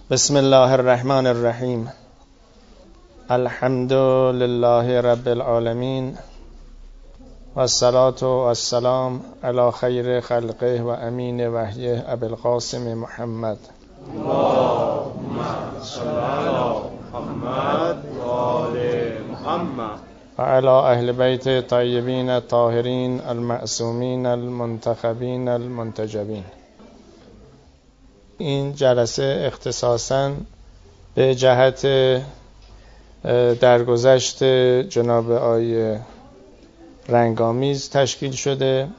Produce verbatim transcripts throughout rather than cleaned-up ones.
بسم الله الرحمن الرحیم. الحمد لله رب العالمین و الصلاة و السلام علی خیر خلقه و امین وحیه ابی القاسم محمد. اللهم صل علی محمد و آل محمد و علی اهل بیت طیبین الطاهرین المعصومین المنتخبین المنتجبین. این جلسه اختصاصاً به جهت درگذشت جناب آقای رنگامیز تشکیل شده.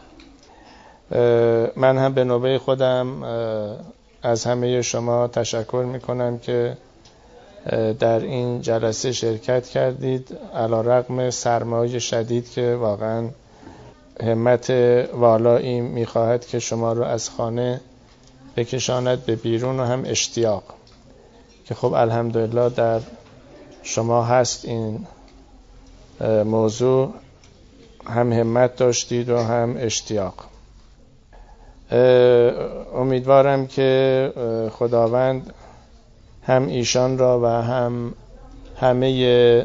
من هم به نوبه خودم از همه شما تشکر میکنم که در این جلسه شرکت کردید، علی رغم سرمای شدید که واقعاً همت والایی میخواهد که شما رو از خانه بکشاند به بیرون و هم اشتیاق، که خب الحمدلله در شما هست این موضوع، هم همت داشتید و هم اشتیاق. امیدوارم که خداوند هم ایشان را و هم همه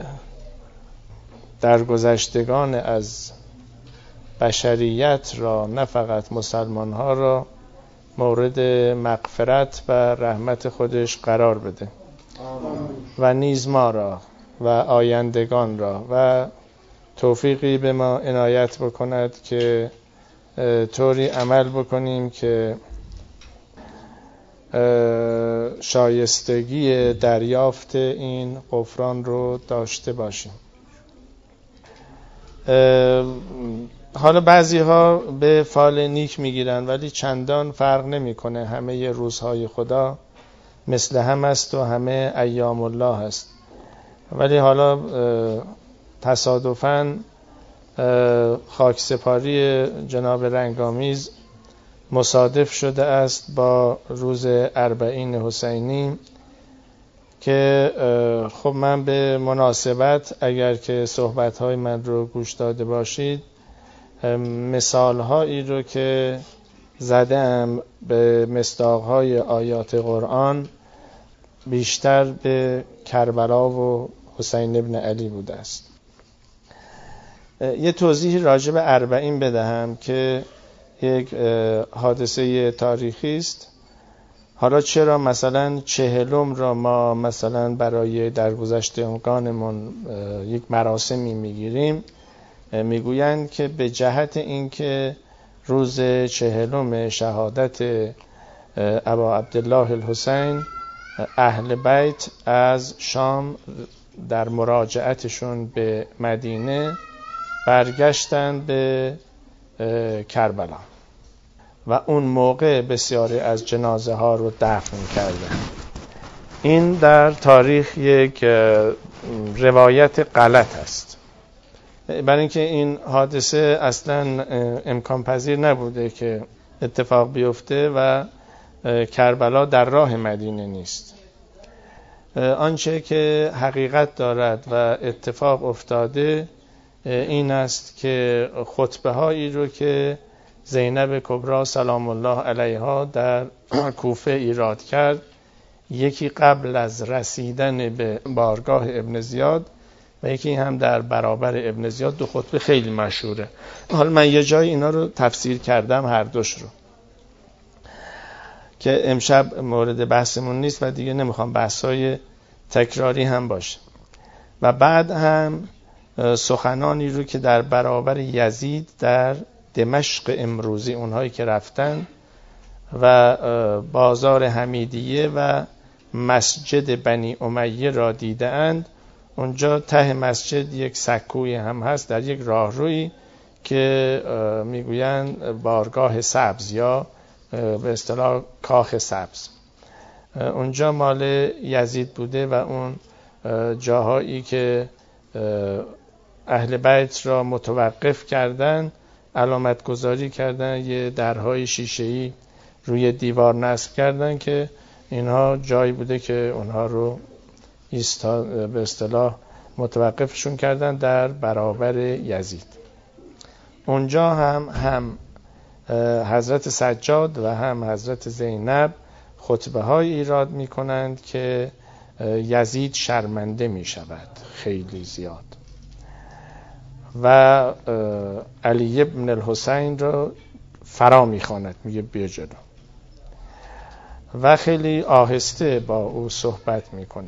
درگذشتگان از بشریت را، نه فقط مسلمان ها را، مورد مغفرت و رحمت خودش قرار بده و نیز ما را و آیندگان را، و توفیقی به ما عنایت بکند که طوری عمل بکنیم که شایستگی دریافت این غفران رو داشته باشیم. حالا بعضی ها به فال نیک میگیرن، ولی چندان فرق نمیکنه. همه روزهای خدا مثل هم است و همه ایام الله است. ولی حالا تصادفاً خاکسپاری جناب رنگامیز مصادف شده است با روز اربعین حسینی، که خب من به مناسبت، اگر که صحبت‌های من رو گوش داده باشید، مثال‌هایی رو که زدم به مصداق‌های آیات قرآن بیشتر به کربلا و حسین ابن علی بوده است. یه توضیح راجع به اربعین بدهم که یک حادثه تاریخی است. حالا چرا مثلا چهلم را ما مثلا برای درگذشتگانمون یک مراسمی میگیریم؟ میگویند که به جهت اینکه روز چهلم شهادت ابا عبدالله الحسین، اهل بیت از شام در مراجعتشون به مدینه برگشتند به کربلا و اون موقع بسیاری از جنازه ها رو دفن کردن. این در تاریخ یک روایت غلط است، برای اینکه این حادثه اصلا امکان پذیر نبوده که اتفاق بیفته و کربلا در راه مدینه نیست. آنچه که حقیقت دارد و اتفاق افتاده این است که خطبه هایی رو که زینب کبری سلام الله علیها در کوفه ایراد کرد، یکی قبل از رسیدن به بارگاه ابن زیاد و یکی هم در برابر ابن زیاد، دو خطبه خیلی مشهوره. حالا من یه جای اینا رو تفسیر کردم، هر دوش رو، که امشب مورد بحثمون نیست و دیگه نمیخوام بحثای تکراری هم باشه. و بعد هم سخنانی رو که در برابر یزید در دمشق امروزی، اونهایی که رفتن و بازار حمیدیه و مسجد بنی امیه را دیده اند، اونجا ته مسجد یک سکوی هم هست در یک راهروی که میگویند بارگاه سبز یا به اصطلاح کاخ سبز، اونجا مال یزید بوده و اون جاهایی که اهل بیت را متوقف کردن، علامت گذاری کردن، یه درهای شیشه‌ای روی دیوار نصب کردن که اینها جایی بوده که اونها رو ایستا به اصطلاح متوقفشون کردن در برابر یزید. اونجا هم هم حضرت سجاد و هم حضرت زینب خطبه های ایراد می کنند که یزید شرمنده می شود خیلی زیاد و علی ابن الحسین رو فرا می خواند، میگه بیا جلو و خیلی آهسته با او صحبت میکنه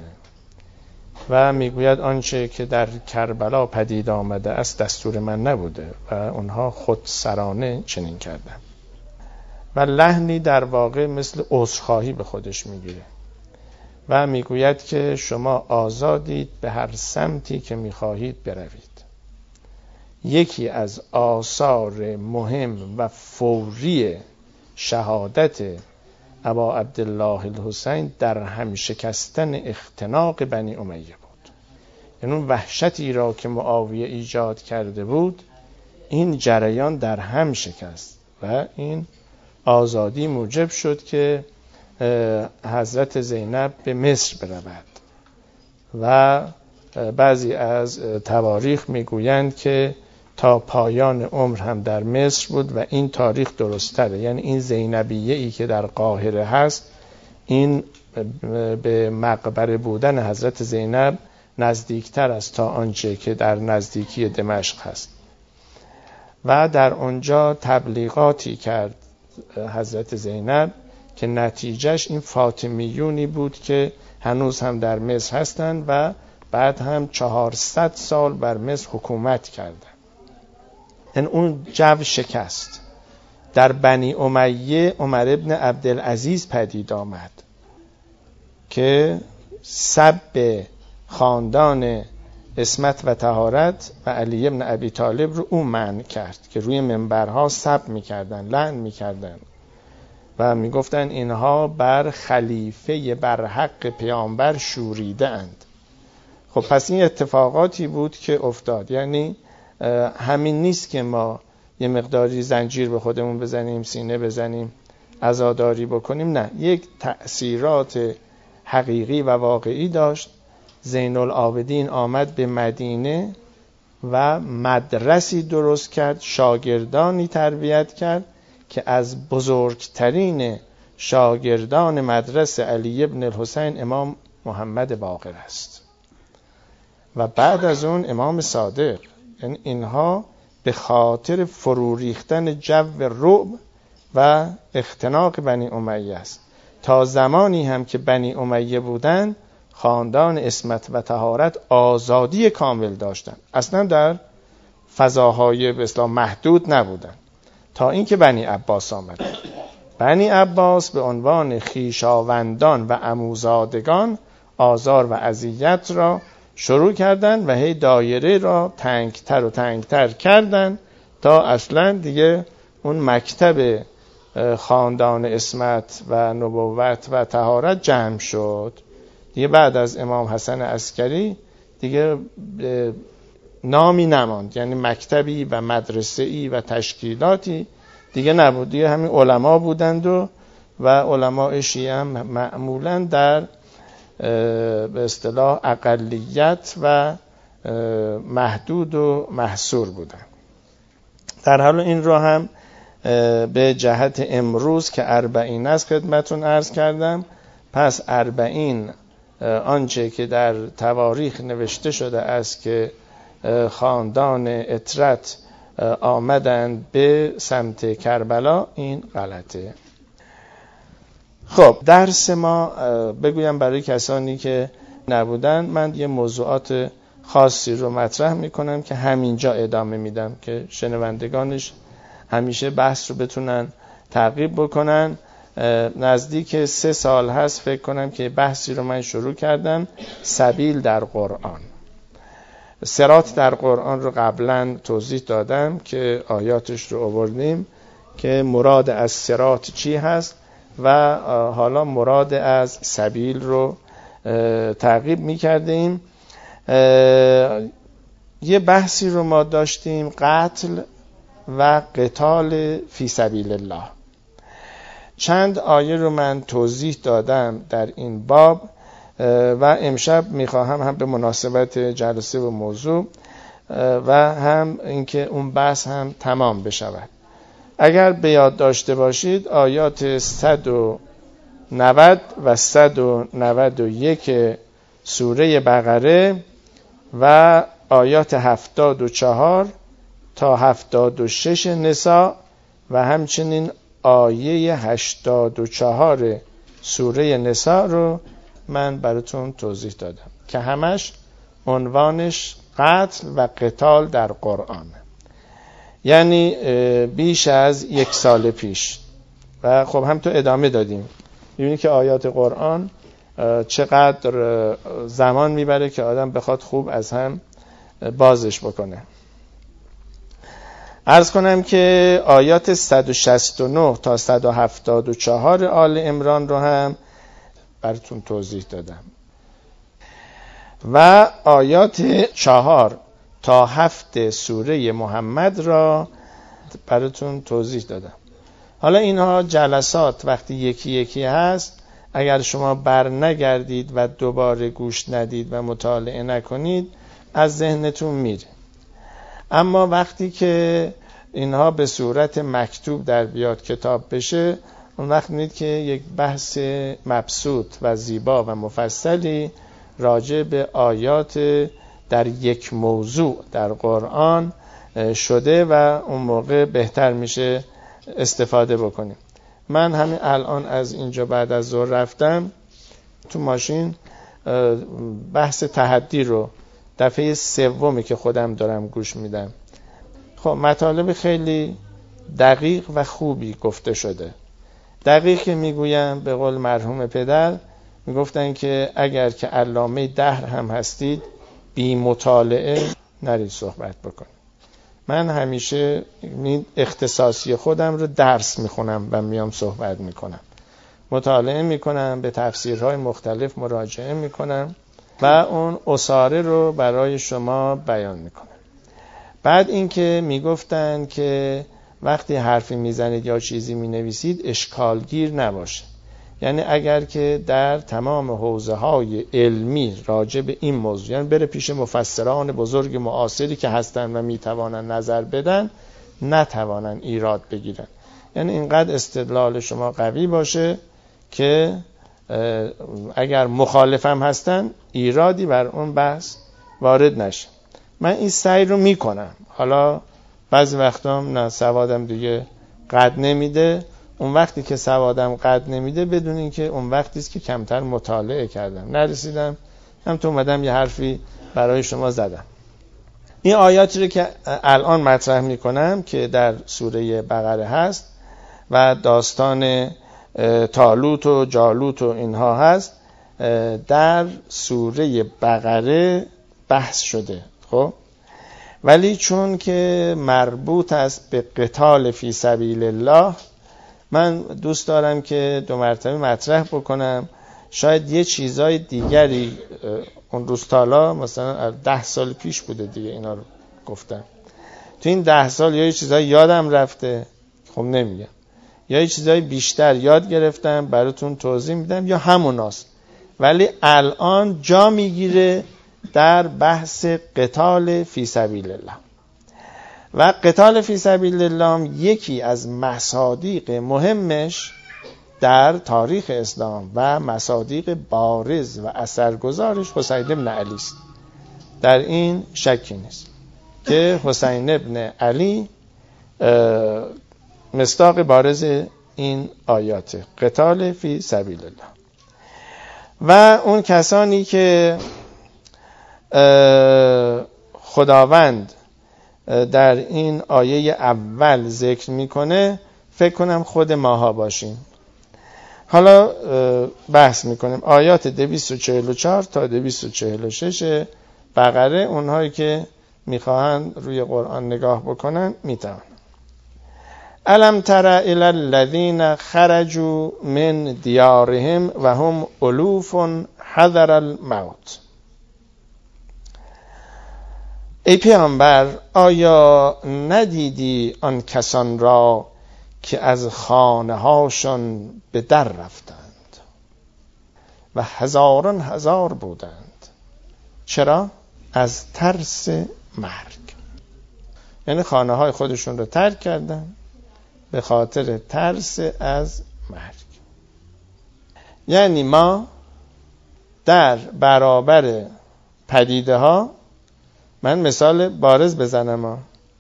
و میگوید آنچه که در کربلا پدید آمده است دستور من نبوده و اونها خود سرانه چنین کردن و لحنی در واقع مثل عذرخواهی به خودش میگیره و میگوید که شما آزادید به هر سمتی که میخواهید بروید. یکی از آثار مهم و فوری شهادت ابا عبدالله الحسین در هم شکستن اختناق بنی امیه بود. یعنی اون وحشتی را که معاویه ایجاد کرده بود این جریان در هم شکست و این آزادی موجب شد که حضرت زینب به مصر برود و بعضی از تواریخ میگویند که تا پایان عمر هم در مصر بود و این تاریخ درست‌تره، یعنی این زینبیه ای که در قاهره هست این به مقبره بودن حضرت زینب نزدیکتر است تا آنچه که در نزدیکی دمشق هست و در آنجا تبلیغاتی کرد حضرت زینب که نتیجهش این فاطمیونی بود که هنوز هم در مصر هستند و بعد هم چهارصد سال بر مصر حکومت کردند. این اون جو شکست. در بنی امیه عمر ابن عبدالعزیز پدید آمد که سب خاندان عصمت و طهارت و علی ابن ابی طالب رو اون منع کرد که روی منبرها سب میکردن، لعن میکردن و میگفتن اینها بر خلیفه برحق پیامبر شوریده اند. خب پس این اتفاقاتی بود که افتاد. یعنی همین نیست که ما یه مقداری زنجیر به خودمون بزنیم، سینه بزنیم، عزاداری بکنیم، نه، یک تأثیرات حقیقی و واقعی داشت. زین العابدین آمد به مدینه و مدرسی درست کرد، شاگردانی تربیت کرد که از بزرگترین شاگردان مدرسه علی ابن الحسین امام محمد باقر است و بعد از اون امام صادق. یعنی اینها به خاطر فرو ریختن جو رعب و اختناق بنی امیه است. تا زمانی هم که بنی امیه بودن خاندان عصمت و طهارت آزادی کامل داشتند، اصلا در فضاهای به اصطلاح محدود نبودن، تا اینکه بنی عباس آمد. بنی عباس به عنوان خویشاوندان و عموزادگان آزار و اذیت را شروع کردند و هی دایره را تنگتر و تنگتر کردند تا اصلا دیگه اون مکتب خاندان عصمت و نبوت و طهارت جمع شد. دیگه بعد از امام حسن عسکری دیگه نامی نماند، یعنی مکتبی و مدرسه‌ای و تشکیلاتی دیگه نبود. دیگه همین علما بودند و و علماء شیعه هم معمولاً در به اصطلاح اقلیت و محدود و محصور بودند. در حال این رو هم به جهت امروز که اربعین است خدمتون عرض کردم. پس اربعین آنچه که در تواریخ نوشته شده است که خاندان اطرت آمدند به سمت کربلا، این غلطه. خب درس ما بگویم برای کسانی که نبودن، من یه موضوعات خاصی رو مطرح میکنم که همینجا ادامه میدم که شنوندگانش همیشه بحث رو بتونن تعقیب بکنن. نزدیک سه سال هست فکر کنم که بحثی رو من شروع کردم، سبیل در قرآن. صراط در قرآن رو قبلا توضیح دادم که آیاتش رو آوردیم که مراد از صراط چی هست و حالا مراد از سبیل رو تعقیب می کردیم. یه بحثی رو ما داشتیم، قتل و قتال فی سبیل الله. چند آیه رو من توضیح دادم در این باب و امشب میخواهم هم به مناسبت جلسه و موضوع و هم اینکه اون بحث هم تمام بشود. اگر به یاد داشته باشید آیات صد و نود و صد و نود و یک سوره بقره و آیات هفتاد و چهار تا هفتاد و شش نساء و همچنین آیه هشتاد و چهار سوره نساء رو من براتون توضیح دادم که همش عنوانش قتل و قتال در قرآن، یعنی بیش از یک سال پیش. و خب هم تو ادامه دادیم. می‌بینی که آیات قرآن چقدر زمان میبره که آدم بخواد خوب از هم بازش بکنه. عرض کنم که آیات صد و شصت و نه تا صد و هفتاد و چهار آل عمران رو هم براتون توضیح دادم و آیات چهار تا هفت سوره محمد را براتون توضیح دادم. حالا اینها جلسات وقتی یکی یکی هست، اگر شما بر نگردید و دوباره گوش ندید و مطالعه نکنید از ذهنتون میره. اما وقتی که اینها به صورت مکتوب در بیاد کتاب بشه، اون وقت می‌بینید که یک بحث مبسوط و زیبا و مفصلی راجع به آیات در یک موضوع در قرآن شده و اون موقع بهتر میشه استفاده بکنیم. من همین الان از اینجا بعد از ظهر رفتم تو ماشین، بحث تحدی رو دفعه سومی که خودم دارم گوش میدم. خب مطالب خیلی دقیق و خوبی گفته شده. دقیق که میگویم به قول مرحوم پدر میگفتن که اگر که علامه دهر هم هستید بی مطالعه نرید صحبت بکنید. من همیشه اختصاصی خودم رو درس میخونم و میام صحبت میکنم، مطالعه میکنم، به تفسیرهای مختلف مراجعه میکنم و اون اساره رو برای شما بیان میکنم. بعد اینکه میگفتن که وقتی حرفی میزنید یا چیزی مینویسید اشکالگیر نباشه، یعنی اگر که در تمام حوزه‌های علمی راجع به این موضوع، یعنی بره پیش مفسران بزرگ معاصری که هستن و میتوانن نظر بدن، نتوانن ایراد بگیرن. یعنی اینقدر استدلال شما قوی باشه که اگر مخالفم هستن ایرادی بر اون بحث وارد نشه. من این سعی رو میکنم. حالا بعضی وقتا نه سوادم دیگه قد نمیده، اون وقتی که سوادم قد نمیده بدون این که اون وقتی است که کمتر مطالعه کردم نرسیدم، هم تو اومدم یه حرفی برای شما زدم. این آیاتی رو که الان مطرح میکنم که در سوره بقره هست و داستان طالوت و جالوت و اینها هست، در سوره بقره بحث شده. خب ولی چون که مربوط است به قتال فی سبیل الله، من دوست دارم که دو مرتبه مطرح بکنم. شاید یه چیزای دیگری اون روستالا مثلا ده سال پیش بوده دیگه اینا رو گفتم، تو این ده سال یا یه چیزای یادم رفته، خب نمیگم، یا یه چیزای بیشتر یاد گرفتم براتون توضیح میدم، یا هموناست ولی الان جا میگیره در بحث قتال فی سبیل الله. و قتال فی سبیل الله یکی از مصادیق مهمش در تاریخ اسلام و مصادیق بارز و اثرگذارش حسین بن علی است. در این شکی نیست که حسین بن علی مصداق بارز این آیات قتال فی سبیل الله. و اون کسانی که خداوند در این آیه اول ذکر میکنه فکر کنم خود ماها باشیم. حالا بحث میکنیم آیات دویست و چهل و چهار تا دویست و چهل و شش بقره. اونهایی که میخواهند روی قرآن نگاه بکنن میتونن. الم تر الی الذین خرجوا من دیارهم و هم الوف حذر الموت. ای پیامبر، آیا ندیدی آن کسان را که از خانه هاشون به در رفتند و هزاران هزار بودند؟ چرا؟ از ترس مرگ. یعنی خانه های خودشون رو ترک کردن به خاطر ترس از مرگ. یعنی ما در برابر پدیده ها، من مثال بارز بزنم ها،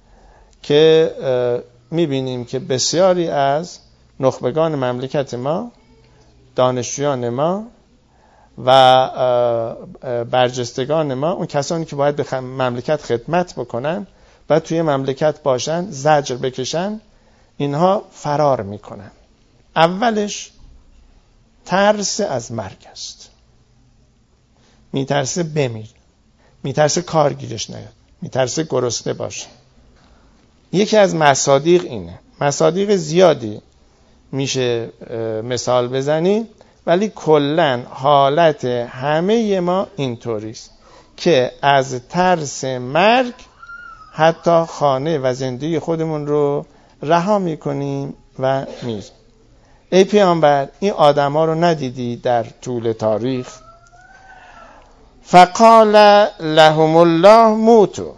که میبینیم که بسیاری از نخبگان مملکت ما، دانشجویان ما و برجستگان ما، اون کسانی که باید به مملکت خدمت بکنن و توی مملکت باشن، زجر بکشن، اینها فرار میکنن. اولش ترس از مرگ است، میترسه بمیر، میترسه کار گیرش نیاد، میترسه گرسنه باشه. یکی از مصادیق اینه. مصادیق زیادی میشه مثال بزنی، ولی کلن حالت همه ما اینطوریست که از ترس مرگ حتی خانه و زندگی خودمون رو رها میکنیم و میریم. ای پیامبر، این آدم ها رو ندیدی در طول تاریخ؟ فقال لهم الله موتوا.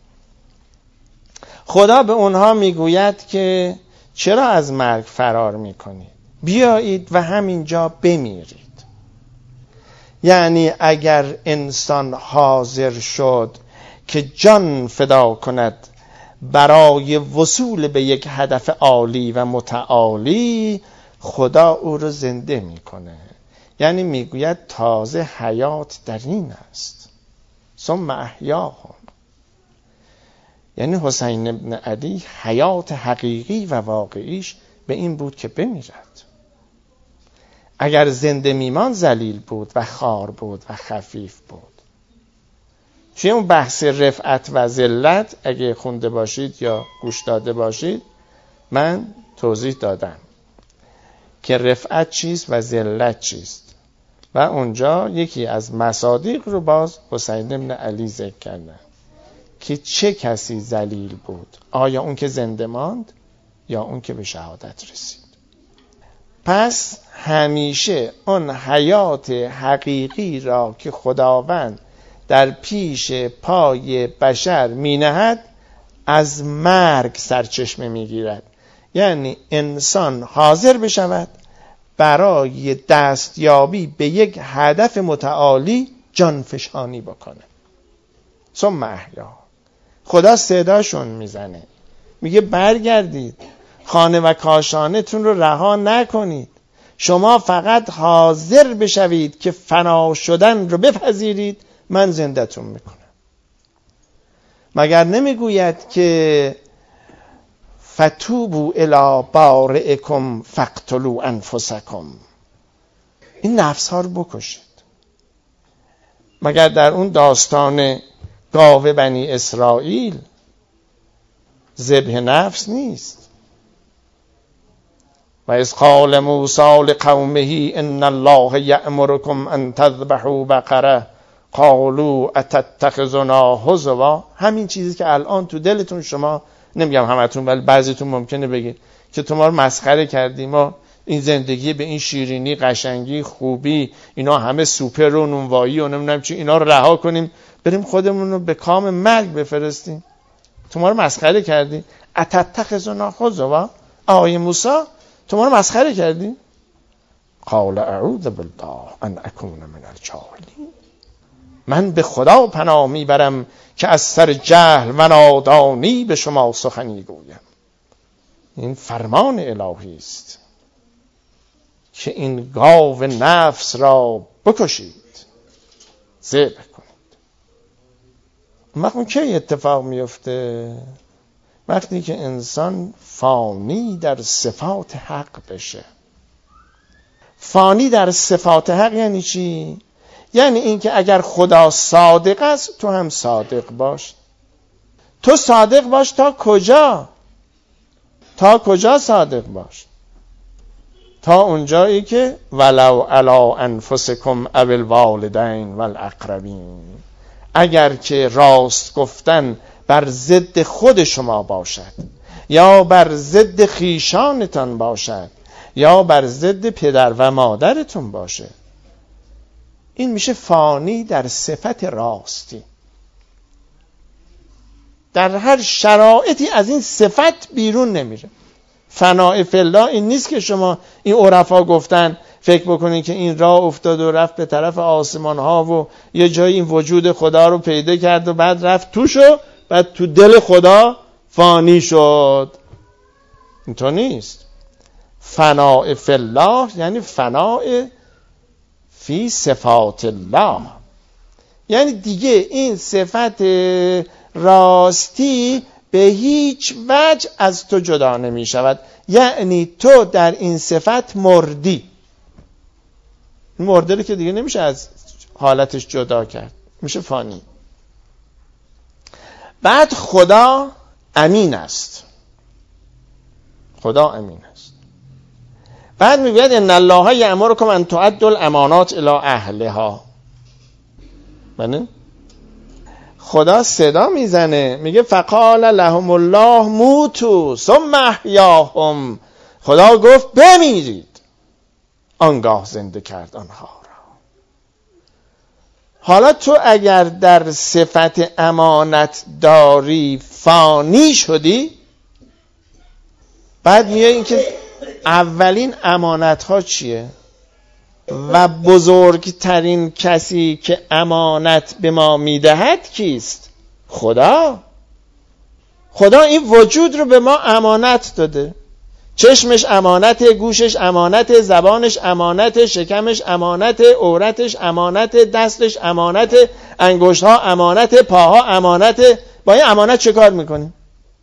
خدا به اونها میگوید که چرا از مرگ فرار میکنید؟ بیایید و همینجا بمیرید. یعنی اگر انسان حاضر شد که جان فدا کند برای وصول به یک هدف عالی و متعالی، خدا او رو زنده میکنه. یعنی میگوید تازه حیات در این است. ثم احیاهم. یعنی حسین بن علی حیات حقیقی و واقعیش به این بود که بمیرد. اگر زنده میمان ذلیل بود و خار بود و خفیف بود. توی اون بحث رفعت و ذلت اگه خونده باشید یا گوش داده باشید، من توضیح دادم که رفعت چیست و ذلت چیست و اونجا یکی از مصادیق رو باز حسین بن علی ذکر کردن که چه کسی ذلیل بود، آیا اون که زنده ماند یا اون که به شهادت رسید. پس همیشه اون حیات حقیقی را که خداوند در پیش پای بشر می نهد از مرگ سرچشمه می گیرد. یعنی انسان حاضر بشود برای دستیابی به یک هدف متعالی جانفشانی بکنه. ثم احیا. خدا صداشون میزنه، میگه برگردید، خانه و کاشانتون رو رها نکنید، شما فقط حاضر بشوید که فنا شدن رو بپذیرید، من زنده‌تون میکنم. مگر نمیگوید که فتوبوا الی بارئکم فاقتلوا انفسکم، این نفس ها رو بکشید. مگر در اون داستان گاو بنی اسرائیل ذبح نفس نیست؟ و اذ قال موسی لقومه ان الله یأمرکم ان تذبحوا بقره قالوا اتتخذنا هزوا. همین چیزی که الان تو دلتون، شما نمیگم همتون ولی بعضیتون ممکنه بگید که تو ما رو مسخره کردی، ما این زندگی به این شیرینی، قشنگی، خوبی، اینا همه سوپر و نونوایی و نمیدونم چی، اینا رو رها کنیم بریم خودمون رو به کام مرگ بفرستیم؟ تو ما رو مسخره کردی. اتتخذنا هزوا. آقای موسی تو ما رو مسخره کردی؟ قال اعوذ بالله ان اکون من الجاهلین. من به خدا پناه میبرم که از سر جهل و نادانی به شما سخنی گویم. این فرمان الهی است که این گاو نفس را بکشید، ذبح کنید. وقتی که اتفاق میفته؟ وقتی که انسان فانی در صفات حق بشه. فانی در صفات حق یعنی چی؟ یعنی این که اگر خدا صادق است تو هم صادق باش. تو صادق باش تا کجا؟ تا کجا صادق باش؟ تا اونجایی که ولو علی انفسکم او الوالدین والاقربین، اگر که راست گفتن بر ضد خود شما باشد یا بر ضد خیشانتان باشد یا بر ضد پدر و مادرتون باشه، این میشه فانی در صفت راستی. در هر شرایطی از این صفت بیرون نمیره. فناء فی الله این نیست که شما این عرفا گفتن فکر بکنین که این راه افتاد و رفت به طرف آسمان ها و یه جایی این وجود خدا رو پیدا کرد و بعد رفت توشو، بعد تو دل خدا فانی شد. اینطور نیست. فناء فی الله یعنی فناء فی صفات الله، یعنی دیگه این صفت راستی به هیچ وجه از تو جدا نمی شود. یعنی تو در این صفت مردی. مرده رو که دیگه نمیشه از حالتش جدا کرد، میشه فانی. بعد خدا امین است. خدا امین است. بعد میگوید ان الله یأمرکم ان تؤدوا الامانات الی اهلها. بله؟ خدا صدا میزنه میگه فقال لهم الله موتوا ثم احیاهم. خدا گفت بمیرید آنگاه زنده کرد آنها را. حالا تو اگر در صفت امانت داری فانی شدی، بعد میگه این که اولین امانت ها چیه و بزرگترین کسی که امانت به ما میدهد کیست؟ خدا. خدا این وجود رو به ما امانت داده. چشمش امانت، گوشش امانت، زبانش امانت، شکمش امانت، عورتش امانت، دستش امانت، انگشت‌ها امانت، پاها امانت. با این امانت چه کار میکنیم؟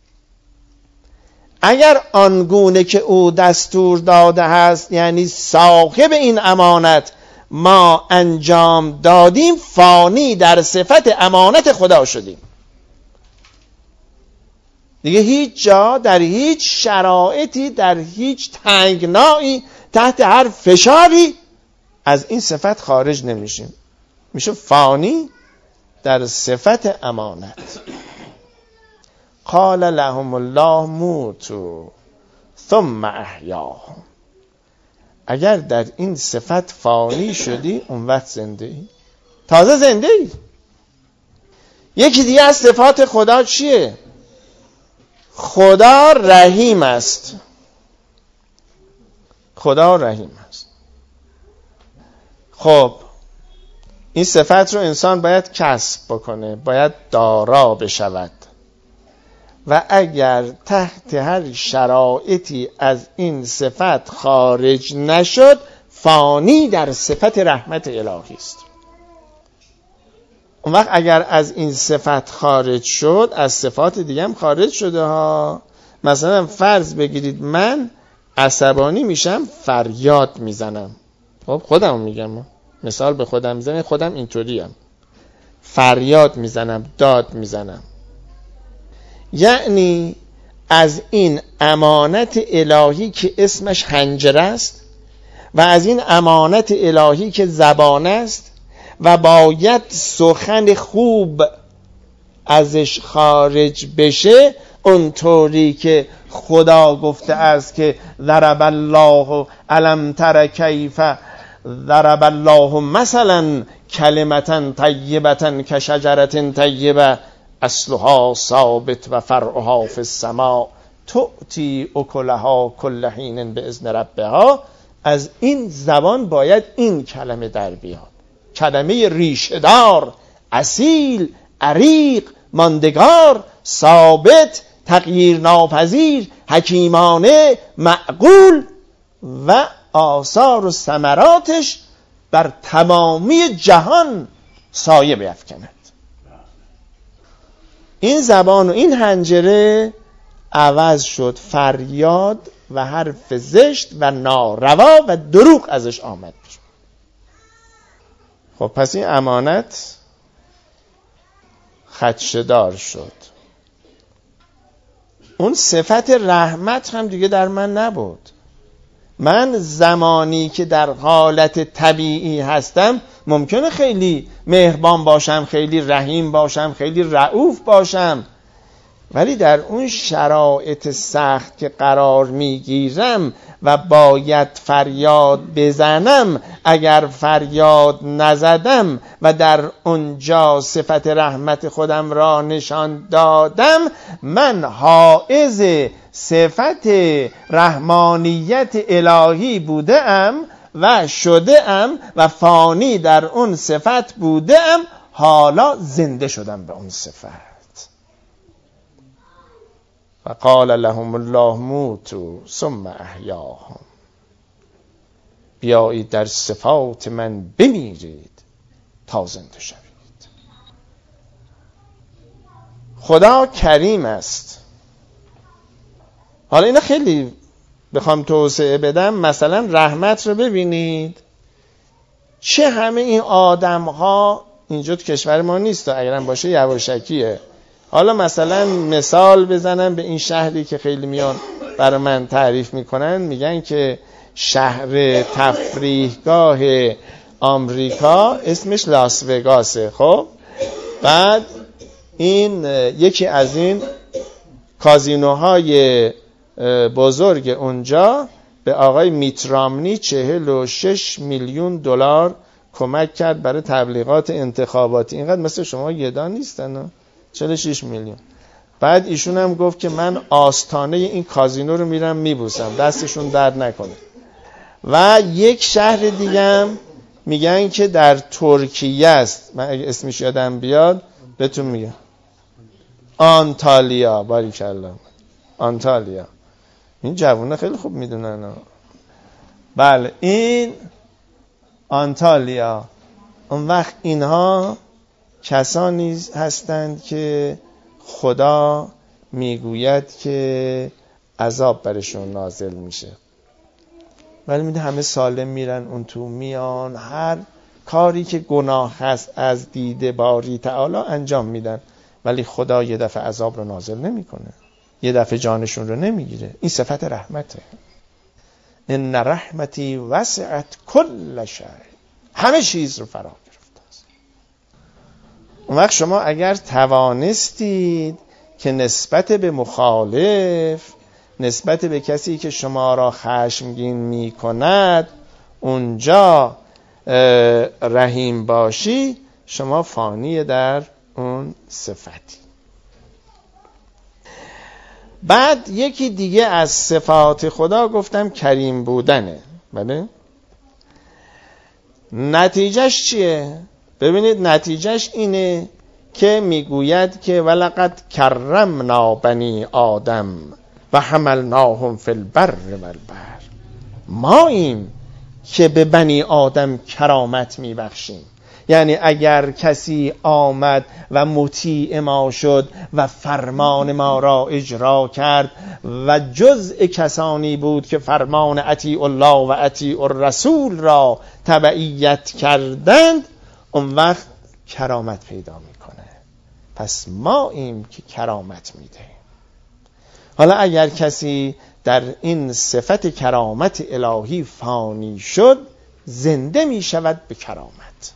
اگر آنگونه که او دستور داده است، یعنی صاحب این امانت، ما انجام دادیم، فانی در صفت امانت خدا شدیم. دیگه هیچ جا در هیچ شرایطی در هیچ تنگنایی تحت هر فشاری از این صفت خارج نمیشیم. میشه فانی در صفت امانت. قال لهم الله موتوا ثم احیاهم. اگر در این صفت فانی شدی اون وقت زنده ای، تازه زنده ای. یکی دیگه از صفات خدا چیه؟ خدا رحیم است. خدا رحیم است. خب این صفت رو انسان باید کسب بکنه، باید دارا بشود و اگر تحت هر شرایطی از این صفت خارج نشد، فانی در صفت رحمت الهی است. اون وقت اگر از این صفت خارج شد، از صفات دیگه هم خارج شده ها. مثلا فرض بگیرید من عصبانی میشم، فریاد میزنم. خب خودم میگم، مثال به خودم میزنم، خودم اینطوریم، فریاد میزنم، داد میزنم. یعنی از این امانت الهی که اسمش حنجره است و از این امانت الهی که زبان است و باید سخن خوب ازش خارج بشه، اونطوری که خدا گفته است که ضرب الله الم تر کیف ضرب الله مثلا کلمة طیبة کشجرة طیبة اصلها ثابت و فرعها فی السماء تؤتی اکلها کل حین باذن ربها. از این زبان باید این کلمه در بیاد، کلمه ریشه‌دار، اصیل، عریق، ماندگار، ثابت، تغییر ناپذیر، حکیمانه، معقول و آثار و ثمراتش بر تمامی جهان سایه بیفکند. این زبان و این حنجره عوض شد، فریاد و حرف زشت و ناروا و دروغ ازش آمد. خب پس این امانت خدشه‌دار شد. اون صفت رحمت هم دیگه در من نبود. من زمانی که در حالت طبیعی هستم ممکنه خیلی مهربان باشم، خیلی رحیم باشم، خیلی رئوف باشم، ولی در اون شرایط سخت که قرار میگیرم و باید فریاد بزنم، اگر فریاد نزدم و در اونجا صفت رحمت خودم را نشان دادم، من حائز صفت رحمانیت الهی بودم و شده ام و فانی در اون صفت بوده ام، حالا زنده شدم به اون صفت. و قال لهم الله موتوا ثم احیاهم، بیایید در صفات من بمیرید تا زنده شوید. خدا کریم است. حالا اینا خیلی بخوام توسعه بدم، مثلا رحمت رو ببینید، چه همه این آدم ها اینجا تو کشور ما نیست، اگرم باشه یواشکیه. حالا مثلا مثال بزنم به این شهری که خیلی میان برای من تعریف میکنن، میگن که شهر تفریحگاه آمریکا اسمش لاس وگاسه. خب بعد این یکی از این کازینوهای بزرگ اونجا به آقای میت رامنی چهل و شش میلیون دلار کمک کرد برای تبلیغات انتخاباتی. اینقدر مثل شما گدا نیستن، چهل و شش میلیون. بعد ایشون هم گفت که من آستانه این کازینو رو میرم میبوسم، دستشون درد نکنه. و یک شهر دیگه هم میگن که در ترکیه است، من اگه اسمش یادم بیاد بهتون میگم. آنتالیا، باریکالله، آنتالیا. این جوونه خیلی خوب میدونن. بله این آنتالیا. اون وقت اینها کسانی هستند که خدا میگوید که عذاب برشون نازل میشه، ولی میده همه سالم میرن اون تو، میان هر کاری که گناه هست از دید باری تعالی انجام میدن، ولی خدا یه دفعه عذاب رو نازل نمیکنه، یه دفعه جانشون رو نمیگیره. این صفت رحمته. ان رحمتی وسعت کل شیء، همه چیز رو فرا گرفته است. اون وقت شما اگر توانستید که نسبت به مخالف، نسبت به کسی که شما را خشمگین می کند اونجا رحیم باشی، شما فانی در اون صفتی. بعد یکی دیگه از صفات خدا گفتم کریم بودنه. بله؟ نتیجهش چیه؟ ببینید نتیجهش اینه که میگوید که ولقد کرمنا بنی آدم و حملناهم فی البر والبحر. ما ایم که به بنی آدم کرامت میبخشیم. یعنی اگر کسی آمد و مطیع ما شد و فرمان ما را اجرا کرد و جزء کسانی بود که فرمان اطیع الله و اطیع الرسول را تبعیت کردند، اون وقت کرامت پیدا میکنه. پس ما ایم که کرامت میده. حالا اگر کسی در این صفت کرامت الهی فانی شد، زنده می شود به کرامت.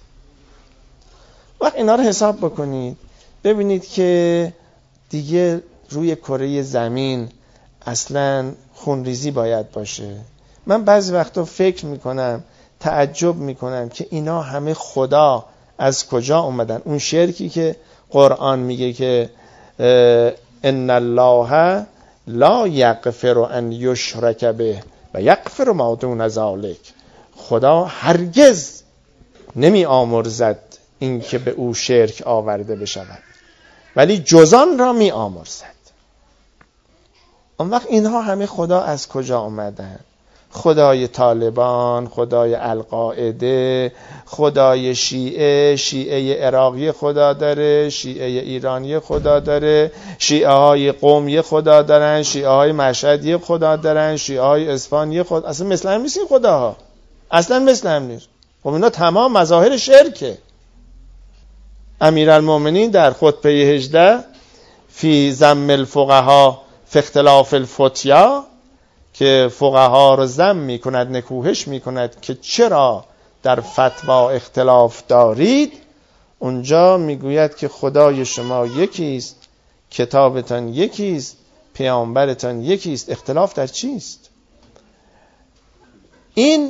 وقت اینا رو حساب بکنید، ببینید که دیگه روی کره زمین اصلا خونریزی باید باشه. من بعضی وقتا فکر میکنم، تعجب میکنم که اینا همه خدا از کجا اومدن. اون شرکی که قرآن میگه که ان الله لا یغفر ان یشرک به و یغفر ما دون ذلک. خدا هرگز نمی آمرزد این که به او شرک آورده بشود، ولی جزان را می آمرزد. اون وقت اینها همه خدا از کجا آمدن؟ خدای طالبان، خدای القاعده، خدای شیعه، شیعه عراقی خدا داره، شیعه ایرانی خدا داره، شیعه های قومی خدا دارن، شیعه های مشهدی خدا دارن، شیعه های اسپانی خدا. اصلا مثل هم نیست این خداها، اصلا مثل هم نیست. خب اینا تمام مظاهر شرکه. امیرالمومنین در خطبه هجده فی ذم الفقها فی اختلاف الفتیا، که فقها رو ذم میکند، نکوهش میکند که چرا در فتوا اختلاف دارید، اونجا میگوید که خدای شما یکیست، کتابتان یکیست، پیامبرتان یکیست، اختلاف در چیست؟ این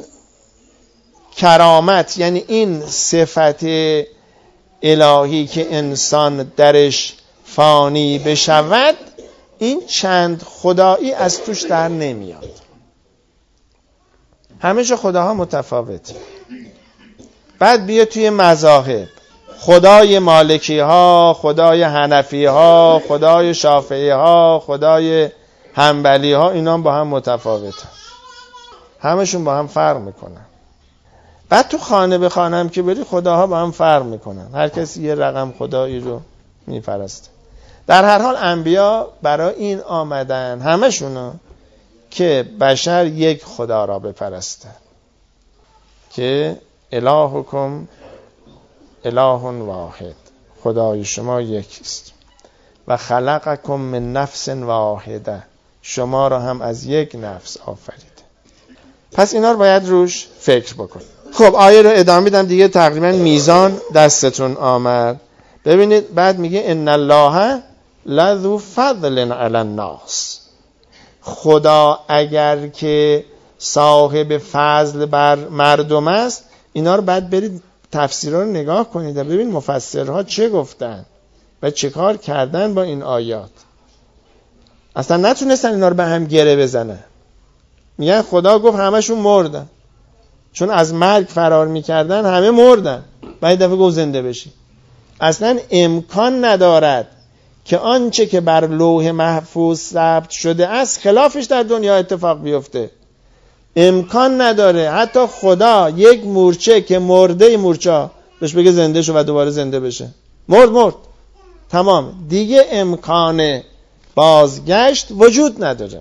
کرامت یعنی این صفت الهی که انسان درش فانی بشود، این چند خدایی از توش در نمیاد. همه خداها متفاوته. بعد بیا توی مذاهب، خدای مالکی ها، خدای حنفی ها، خدای شافعی ها، خدای حنبلی ها، اینا با هم متفاوته، همشون با هم فرق میکنن. بعد تو خانه به خانه هم که بری خداها با هم فرق میکنن، هر کسی یه رقم خدایی رو میپرسته. در هر حال انبیا برای این آمدن همشونو که بشر یک خدا را بپرسته، که الهکم اله واحد، خدای شما یکیست. و خلقکم من نفس واحده، شما را هم از یک نفس آفریده. پس اینا رو باید روش فکر بکن. خب آیه رو ادامه میدم دیگه، تقریبا میزان دستتون آمد. ببینید بعد میگه ان الله لذو فضل علی الناس، خدا اگر که صاحب فضل بر مردم است. اینا رو بعد برید تفسیرها رو نگاه کنید و ببین مفسرها چه گفتن و چه کار کردن با این آیات. اصلا نتونستن اینا رو به هم گره بزنن. میگن خدا گفت همشون مردن، چون از مرگ فرار میکردن همه مردن، بعد دفعه گفت زنده بشی. اصلا امکان ندارد که آنچه که بر لوح محفوظ ثبت شده است خلافش در دنیا اتفاق بیفته. امکان نداره حتی خدا یک مورچه که مرده مورچه بهش بگه زنده شو و دوباره زنده بشه. مرد مرد تمام، دیگه امکان بازگشت وجود نداره.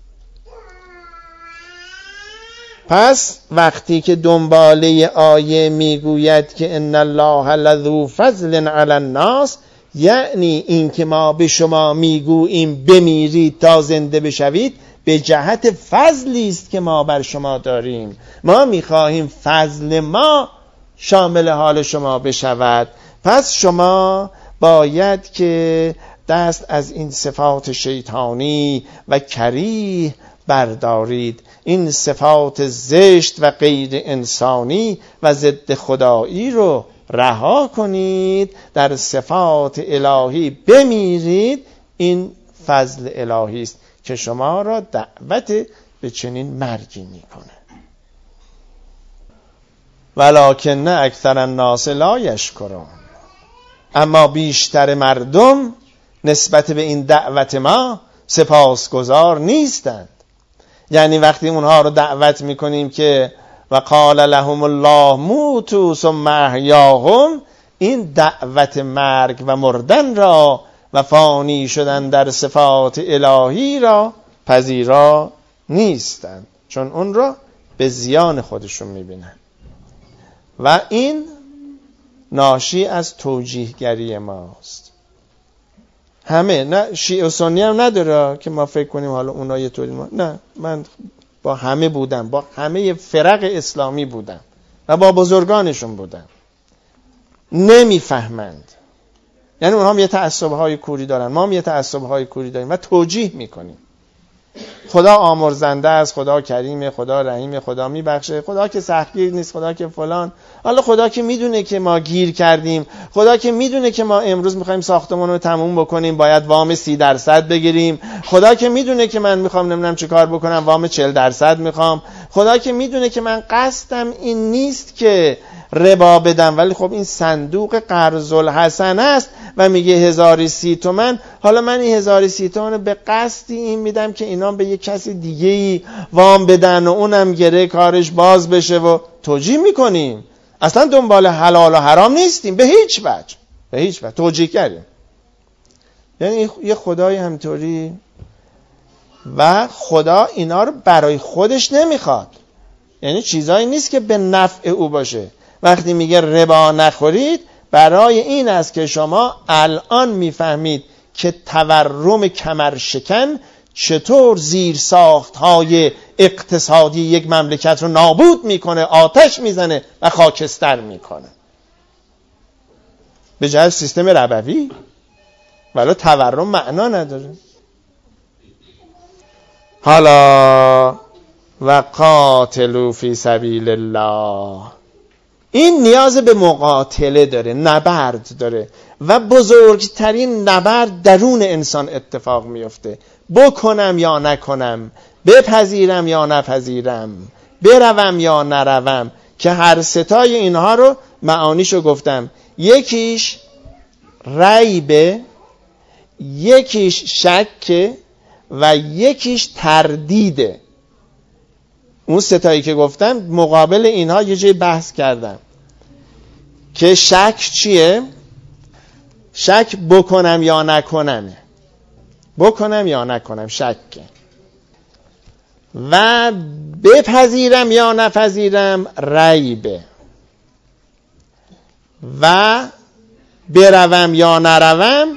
پس وقتی که دنباله آیه میگوید که ان الله لذو فضل علی الناس، یعنی این که ما به شما میگوییم بمیرید تا زنده بشوید به جهت فضلی است که ما بر شما داریم. ما میخواهیم فضل ما شامل حال شما بشود. پس شما باید که دست از این صفات شیطانی و کریه بردارید، این صفات زشت و غیر انسانی و ضد خدایی رو رها کنید، در صفات الهی بمیرید. این فضل الهی است که شما را دعوت به چنین مرگی میکنه. ولکن اکثر الناس لا یشکرون، اما بیشتر مردم نسبت به این دعوت ما سپاسگزار نیستند. یعنی وقتی اونها رو دعوت میکنیم که و قال لهم الله موتوا ثم احیاهم، این دعوت مرگ و مردن را و فانی شدن در صفات الهی را پذیرا نیستند، چون اون را به زیان خودشون میبینن. و این ناشی از توجیهگری ماست. همه، نه شیعه و سنی هم نداره که ما فکر کنیم حالا اونا یه طوری ما، نه، من با همه بودم، با همه فرق اسلامی بودم و با بزرگانشون بودم. نمیفهمند. یعنی اونها هم یه تعصب‌های کوری دارن، ما هم یه تعصب‌های کوری داریم و توجیه میکنیم. خدا آمرزنده است، خدا کریمه، خدا رحیمه، خدا میبخشه، خدا که سختگیر نیست، خدا که فلان. حالا خدا که میدونه که ما گیر کردیم، خدا که میدونه که ما امروز میخوایم ساختمون رو تموم بکنیم باید وام سی درصد بگیریم، خدا که میدونه که من میخوام نمیدونم چه کار بکنم وام چهل درصد میخوام، خدا که میدونه که من قصدم این نیست که ربا بدم، ولی خب این صندوق قرض الحسن است و میگه هزاری سی تومن، حالا من این هزاری سی تومن به قصدی این میدم که اینا به یک کسی دیگه ای وام بدن و اونم گره کارش باز بشه و توجیه میکنیم. اصلا دنبال حلال و حرام نیستیم به هیچ وجه، به هیچ وجه توجیه کردیم. یعنی یه خدای همطوری و خدا اینا رو برای خودش نمیخواد، یعنی چیزایی نیست که به نفع او باشه. وقتی میگه ربا نخورید برای این است که شما الان میفهمید که تورم کمرشکن چطور زیر ساختهای اقتصادی یک مملکت رو نابود میکنه، آتش میزنه و خاکستر میکنه به جهت سیستم ربوی. ولی تورم معنا نداره. حالا و قاتلوا فی سبیل الله، این نیاز به مقاتله داره، نبرد داره و بزرگترین نبرد درون انسان اتفاق میفته. بکنم یا نکنم، بپذیرم یا نپذیرم، بروم یا نروم، که هر ستای اینها رو معانیشو گفتم. یکیش ریبه، یکیش شکه و یکیش تردیده. اون ستایی که گفتم مقابل اینها یه جای بحث کردم که شک چیه؟ شک بکنم یا نکنم، بکنم یا نکنم شکه. و بپذیرم یا نپذیرم ریبه. و بروم یا نروم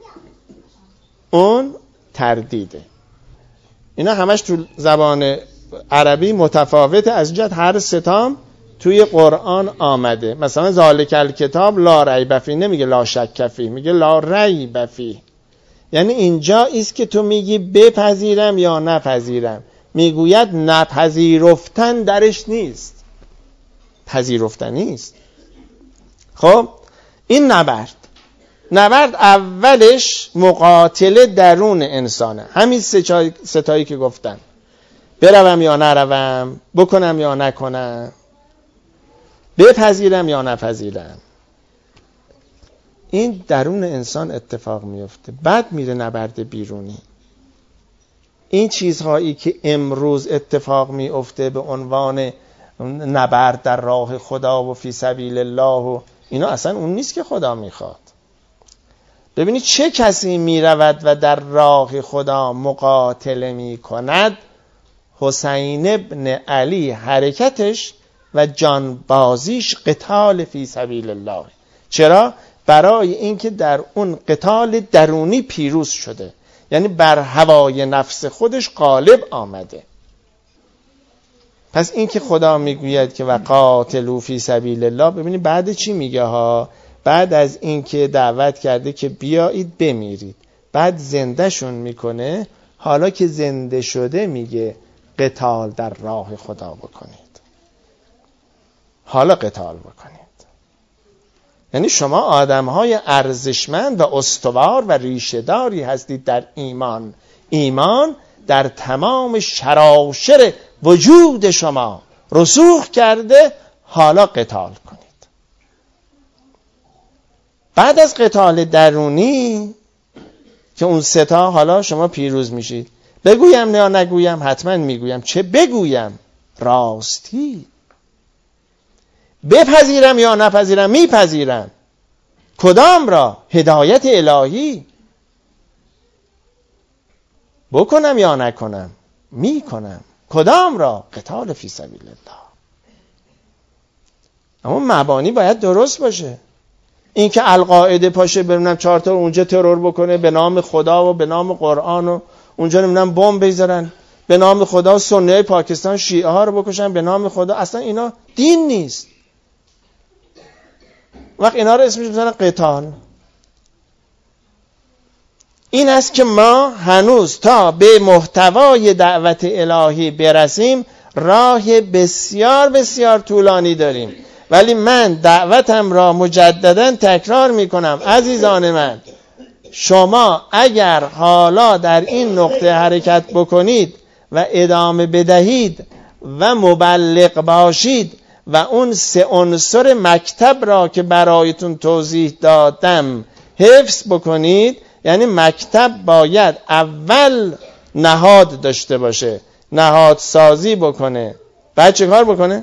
اون تردیده. اینا همش تو زبان عربی متفاوته، از جهت هر ستام توی قرآن آمده. مثلا ذالک الکتاب لا ریب فیه نمیگه لا شک فیه، میگه لا ریب فیه. یعنی اینجا است که تو میگی بپذیرم یا نپذیرم، میگوید نپذیرفتن درش نیست، پذیرفتن نیست. خب این نبرد نبرد اولش مقاتله درون انسانه. همین ستایی که گفتم، بروم یا نروم، بکنم یا نکنم، بپذیرم یا نپذیرم، این درون انسان اتفاق میفته. بعد میره نبرد بیرونی. این چیزهایی که امروز اتفاق میفته به عنوان نبرد در راه خدا و فی سبیل الله و اینا، اصلا اون نیست که خدا میخواد. ببینید چه کسی میرود و در راه خدا مقاتله میکند؟ حسین ابن علی حرکتش و جانبازیش قتال فی سبیل الله. چرا؟ برای اینکه در اون قتال درونی پیروز شده، یعنی بر هوای نفس خودش غالب آمده. پس این که خدا میگوید که و قاتلوا فی سبیل الله، ببینید بعد چی میگه ها؟ بعد از اینکه دعوت کرده که بیایید بمیرید، بعد زندهشون میکنه. حالا که زنده شده میگه قتال در راه خدا بکنید. حالا قتال بکنید. یعنی شما آدمهای ارزشمند و استوار و ریشه‌داری هستید در ایمان. ایمان در تمام شراشر وجود شما رسوخ کرده. حالا قتال کنید. بعد از قتال درونی که اون ستا، حالا شما پیروز میشید. بگویم نه نگویم؟ حتما میگویم. چه بگویم؟ راستی. بپذیرم یا نپذیرم؟ میپذیرم. کدام را؟ هدایت الهی. بکنم یا نکنم؟ میکنم. کدام را؟ قتال فی سبیل الله. اما مبانی باید درست باشه. این که القاعده پاشه برونم چهار تا اونجا ترور بکنه به نام خدا و به نام قرآن و اونجا نمیدونم بمب بذارن به نام خدا، سنیای پاکستان شیعه ها رو بکشن به نام خدا، اصلا اینا دین نیست. وقت اینا رو اسمش میذارن قتال. این است که ما هنوز تا به محتوای دعوت الهی برسیم راه بسیار بسیار طولانی داریم. ولی من دعوتم را مجددا تکرار میکنم عزیزان من، شما اگر حالا در این نقطه حرکت بکنید و ادامه بدهید و مبلغ باشید و اون سه عنصر مکتب را که برایتون توضیح دادم حفظ بکنید، یعنی مکتب باید اول نهاد داشته باشه، نهاد سازی بکنه، بعد چه کار بکنه؟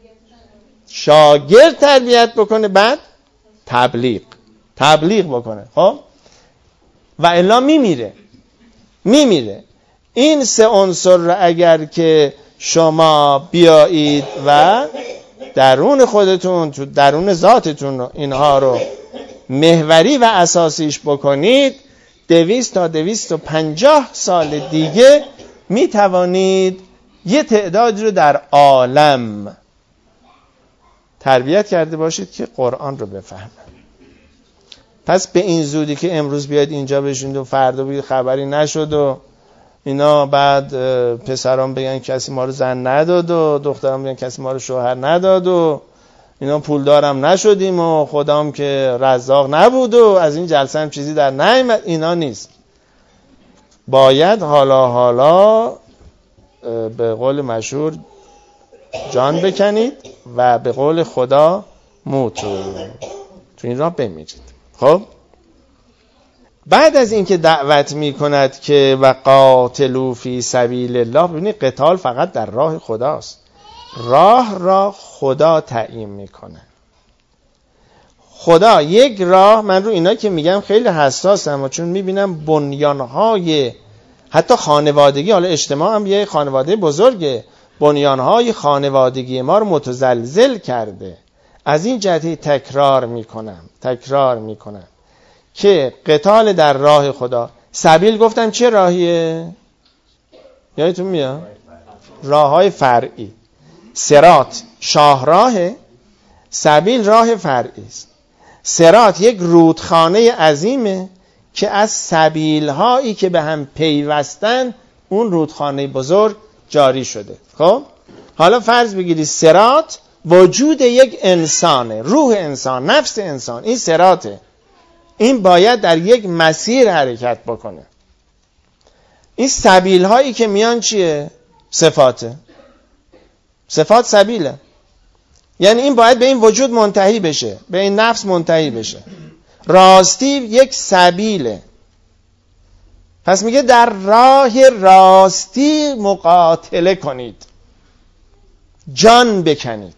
شاگرد تربیت بکنه، بعد تبلیغ تبلیغ بکنه. خب و الا میمیره میمیره. این سه عنصر را اگر که شما بیایید و درون خودتون، تو درون ذاتتون اینها رو محوری و اساسیش بکنید، دویست تا دویست و پنجاه سال دیگه میتوانید یه تعدادی رو در عالم تربیت کرده باشید که قرآن رو بفهمن. پس به این زودی که امروز بیاید اینجا بشینید و فردا بگید خبری نشد و اینا، بعد پسران بگن کسی ما رو زن نداد و دختران بگن کسی ما رو شوهر نداد و اینا پولدارم نشدیم و خدام که رزاق نبود و از این جلسه هم چیزی در نیامد، اینا نیست. باید حالا حالا به قول مشهور جان بکنید و به قول خدا موتو، تو این راه بمیرید. خب بعد از اینکه دعوت میکند که و قاتلوا فی سبیل الله، ببینید قتال فقط در راه خداست، راه را خدا تعیین میکنه. خدا یک راه، من رو اینا که میگم خیلی حساسم چون میبینم بنیانهای حتی خانوادگی، حالا اجتماع هم یه خانواده بزرگه، بنیانهای خانوادگی ما رو متزلزل کرده. از این جهت تکرار میکنم تکرار میکنم که قتال در راه خدا، سبیل گفتم چه راهیه؟ یادتون میاد؟ راههای فرعی. صراط شاهراهه، سبیل راه فرعی است. صراط یک رودخانه عظیمه که از سبیل‌هایی که به هم پیوستن اون رودخانه بزرگ جاری شده. خب حالا فرض بگیرید صراط وجود یک انسانه، روح انسان، نفس انسان، این صراطه. این باید در یک مسیر حرکت بکنه. این سبیل‌هایی که میان چیه؟ صفاته. صفات سبیله. یعنی این باید به این وجود منتهی بشه، به این نفس منتهی بشه. راستی یک سبیله. پس میگه در راه راستی مقاتله کنید، جان بکنید.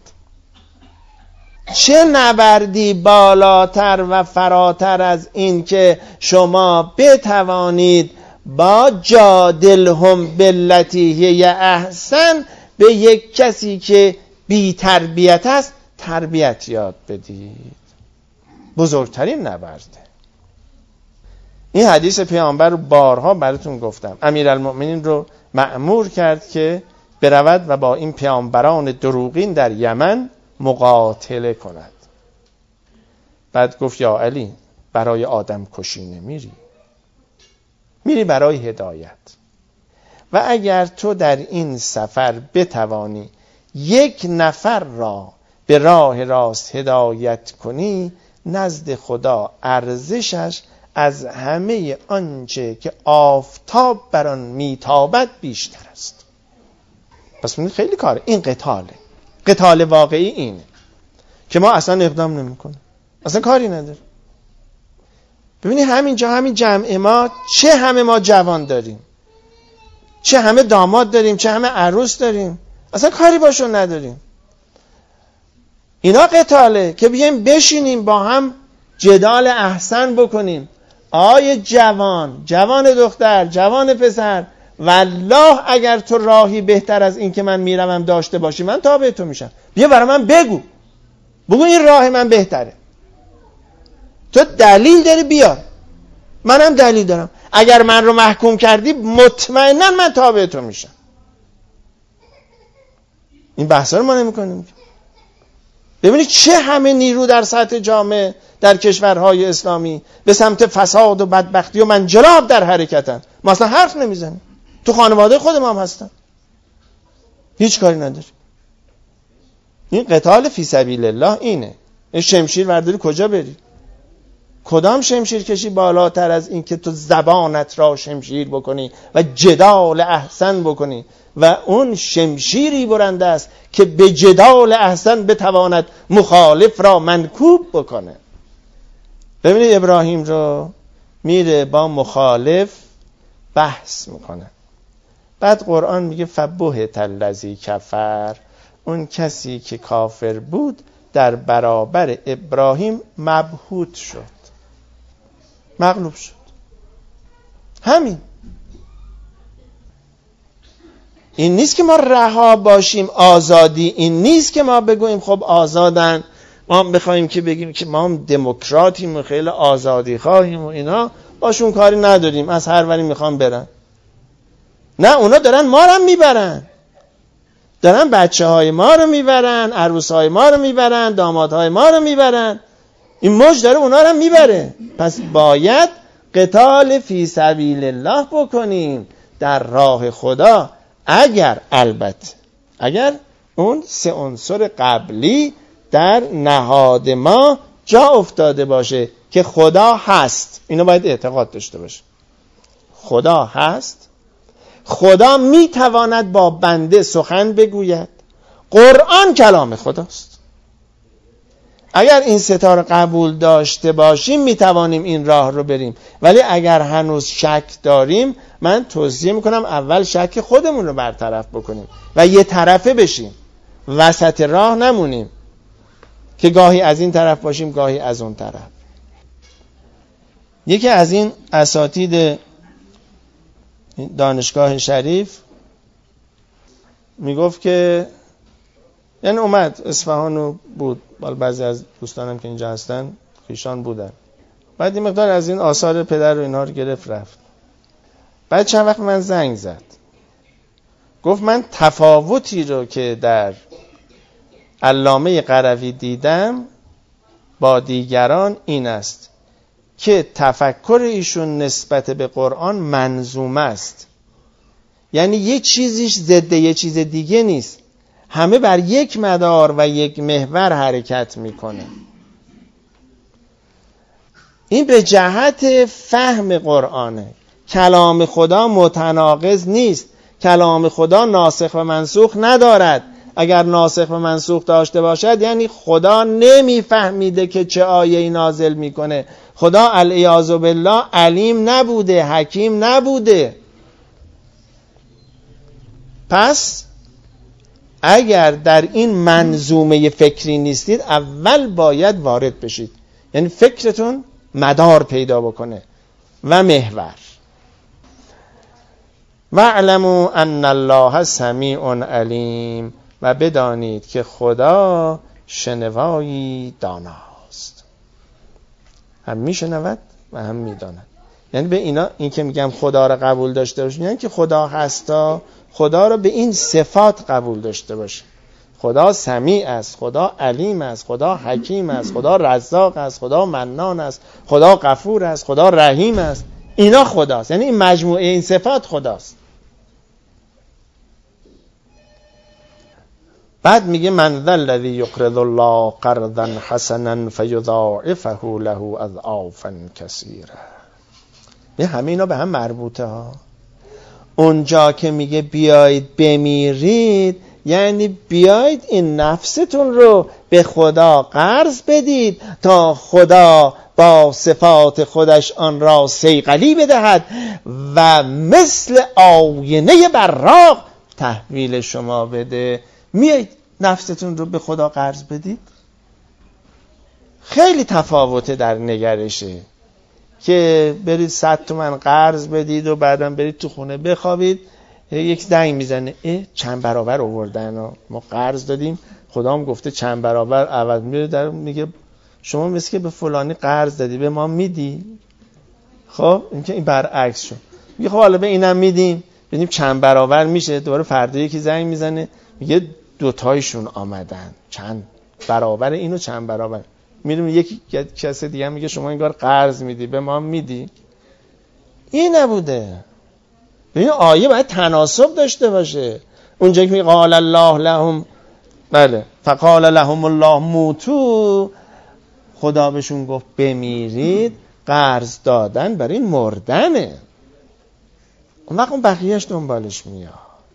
چه نبردی بالاتر و فراتر از این که شما بتوانید با جادلهم بالتی هی احسن به یک کسی که بی تربیت است تربیت یاد بدید. بزرگترین نبرده. این حدیث پیامبر رو بارها براتون گفتم. امیرالمؤمنین رو مأمور کرد که برود و با این پیامبران دروغین در یمن مقاتله کند. بعد گفت یا علی برای آدم کشی نمیری، میری برای هدایت. و اگر تو در این سفر بتوانی یک نفر را به راه راست هدایت کنی، نزد خدا ارزشش از همه آنچه که آفتاب بر آن میتابد بیشتر است. پس من خیلی کاره. این قتاله. قتال واقعی اینه که ما اصلا اقدام نمیکنیم، اصلا کاری نداره. ببینید همینجا همین جمع ما چه همه ما جوان داریم، چه همه داماد داریم، چه همه عروس داریم، اصلا کاری باشون نداریم. اینا قتاله که بیایم بشینیم با هم جدال احسن بکنیم. آی جوان، جوان دختر، جوان پسر، والله اگر تو راهی بهتر از این که من میروم داشته باشی من تابع تو میشم. بیا برای من بگو، بگو این راه من بهتره. تو دلیل داری بیار، منم دلیل دارم. اگر من رو محکوم کردی مطمئنا من تابع تو میشم. این بحثا رو ما نمی‌کنیم. ببینید چه همه نیرو در سطح جامعه در کشورهای اسلامی به سمت فساد و بدبختی و منجلاب در حرکتن. ما اصلا حرف نمیزنیم. تو خانواده خود ما هم هستن، هیچ کاری نداری. این قتال فی سبیل الله اینه. این شمشیر ورداری کجا بری؟ کدام شمشیر کشی بالاتر از این که تو زبانت را شمشیر بکنی و جدال احسن بکنی؟ و اون شمشیری برنده است که به جدال احسن بتواند مخالف را منکوب بکنه. ببینید ابراهیم رو میره با مخالف بحث میکنه. بعد قرآن میگه فبهت الذی کفر، اون کسی که کافر بود در برابر ابراهیم مبهوت شد، مغلوب شد. همین. این نیست که ما رها باشیم، آزادی این نیست که ما بگوییم خب آزادن، ما هم بخوایم که بگیم که ما هم دموکراتیم و خیلی آزادی خواهیم و اینا، باشون کاری نداریم، از هر وری میخوام برن. نه، اونا دارن ما رو میبرن، دارن بچه های ما رو میبرن، عروس های ما رو میبرن، داماد های ما رو میبرن. این موج داره اونا رو میبره. پس باید قتال فی سبیل الله بکنیم در راه خدا. اگر البته اگر اون سه عنصر قبلی در نهاد ما جا افتاده باشه که خدا هست، اینو باید اعتقاد داشته باشه. خدا هست، خدا میتواند با بنده سخن بگوید، قرآن کلام خداست. اگر این ستا رو قبول داشته باشیم میتوانیم این راه رو بریم، ولی اگر هنوز شک داریم من توصیه میکنم اول شک خودمون رو برطرف بکنیم و یه طرفه بشیم، وسط راه نمونیم که گاهی از این طرف باشیم گاهی از اون طرف. یکی از این اساتید دانشگاه شریف میگفت که یعنی اومد اصفهان بود، بعضی از دوستانم که اینجا هستن خیشان بودن، بعد این مقدار از این آثار پدر و اینها رو گرفت رفت. بعد چند وقت من زنگ زد، گفت من تفاوتی رو که در علامه قروی دیدم با دیگران این است که تفکر ایشون نسبت به قرآن منظومه است، یعنی یه چیزیش ضد یه چیز دیگه نیست، همه بر یک مدار و یک محور حرکت میکنه. این به جهت فهم قرآنه. کلام خدا متناقض نیست، کلام خدا ناسخ و منسوخ ندارد. اگر ناسخ و منسوخ داشته باشد یعنی خدا نمیفهمیده که چه آیه‌ای نازل میکنه. خدا العیاذ بالله علیم نبوده، حکیم نبوده. پس اگر در این منظومه فکری نیستید اول باید وارد بشید، یعنی فکرتون مدار پیدا بکنه و محور. واعلموا ان الله سمیع علیم، و بدانید که خدا شنوایی داناست، هم میشنود و هم میداند. یعنی به اینا این که میگم خدا رو قبول داشته باشید یعنی که خدا هستا، خدا رو به این صفات قبول داشته باشید. خدا سمیع است، خدا علیم است، خدا حکیم است، خدا رزاق است، خدا منان است، خدا غفور است، خدا رحیم است. اینا خداست، یعنی این مجموعه این صفات خداست. بعد میگه من ذا الذی یقرض الله قرضا حسنا فیضاعفه له اضعافا کثیره. به همه اینا به هم مربوطه ها. اونجا که میگه بیایید بمیرید یعنی بیایید این نفستون رو به خدا قرض بدید تا خدا با صفات خودش آن را صیقلی بدهد و مثل آینه براق تحویل شما بده. میایید نفستون رو به خدا قرض بدید. خیلی تفاوته در نگرشه که برید صد تومن قرض بدید و بعداً برید تو خونه بخوابید، یک زنگ میزنه اه چند برابر آوردن، ما قرض دادیم خدا هم گفته چند برابر عوض. میره در میگه شما مثل که به فلانی قرض دادی به ما میدی. خب این که این برعکس شد. میگه خب حالا به اینم میدیم ببینیم چند برابر میشه. دوباره فردا یکی زنگ میزنه میگه دوتایشون آمدن، چند برابر اینو چند برابر. میریم یکی کسی دیگه میگه شما انگار قرض میدی به ما میدی. این نبوده. این آیه باید تناسب داشته باشه. اونجا که میگه قال الله لهم، بله فقال لهم الله موتو، خدا بهشون گفت بمیرید، قرض دادن برای مردنه. اون وقت اون بقیهش دنبالش میاد.